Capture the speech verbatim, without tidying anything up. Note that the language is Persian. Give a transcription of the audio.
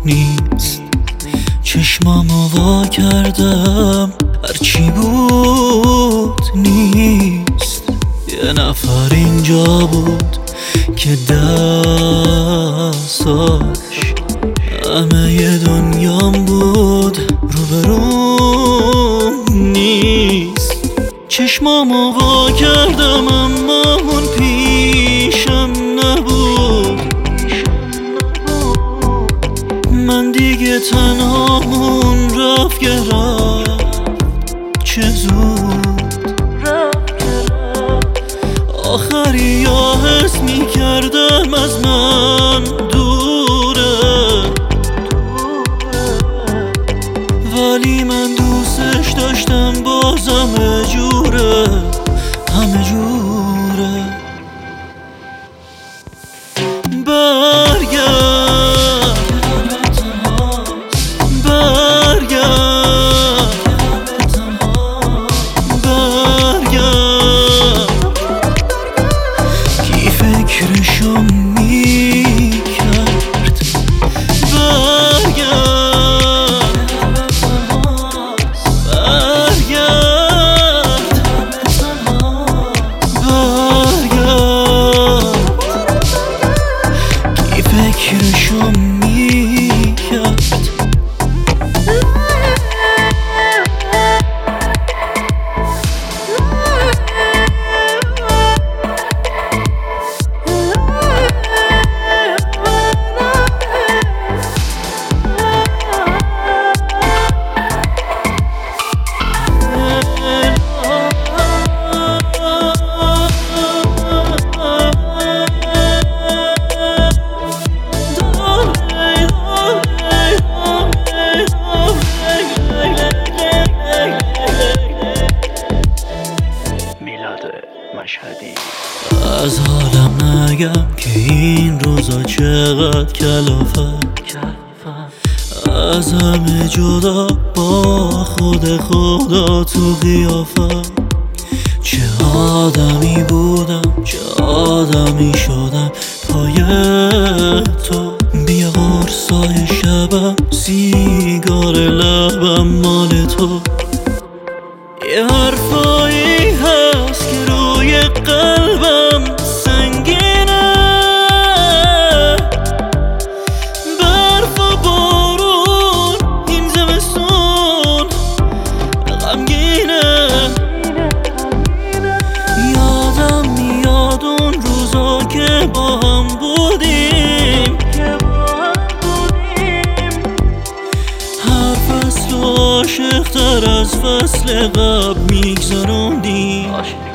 نیست. چشمامو وا کردم هرچی بود نیست. یه نفر اینجا بود که دستاش همه ی دنیام بود، روبروم نیست. چشمامو وا کردم اما اون پیشم نبود. من دیگه تنهامون رفت که رفت چه زود. آخری یا حس می کردم از من دوره، ولی من دوستش داشتم باز همه جوره همه جوره. برگرد برگرد برگرد. کی فکرشو میکرد؟ برگرد برگرد برگرد. کی فکرشو میکرد؟ از حالم نگم که این روزا چقدر کلافم. از همه جدا با خود خدا تو قیافم. چه آدمی بودم چه آدمی شدم پای تو. بیا قرصای شبم سیگار لبم مال تو. یه حرفایی هست که روی قلبم سنگینه، برف و بارون این زمستون غمگینه. یادم میاد اون روزا که با هم بودیم، هر فصل عاشق تر از فصل قبل میگذروندیم.